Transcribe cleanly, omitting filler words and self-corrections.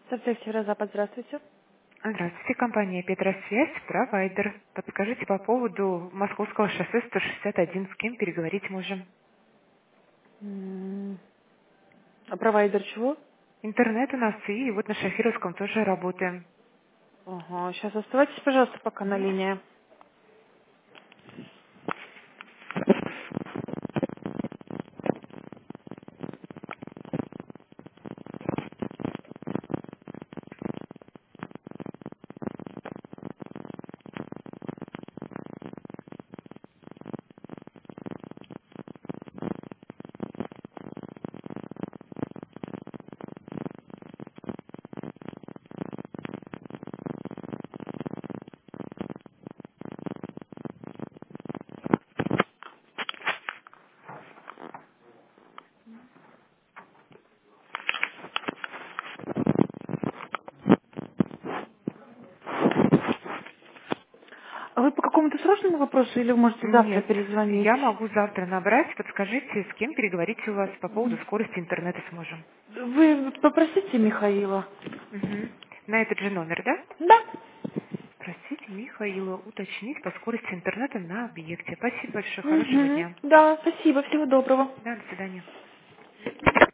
Совсем Северо-Запад, здравствуйте. Здравствуйте, компания Петросвязь, провайдер. Подскажите по поводу Московского шоссе 161, с кем переговорить можем? М, А провайдер чего? Интернет у нас и вот на Шафировском тоже работаем. Ага, сейчас оставайтесь, пожалуйста, пока на Мгм. линии. А вы по какому-то срочному вопросу или вы можете завтра Нет, перезвонить? я могу завтра набрать. Подскажите, с кем переговорить у вас по поводу скорости интернета сможем? Вы попросите Михаила. Мгм. На этот же номер, да? Да. Просите Михаила уточнить по скорости интернета на объекте. Спасибо большое, хорошего Угу. дня. Да, спасибо, всего доброго. Да, до свидания.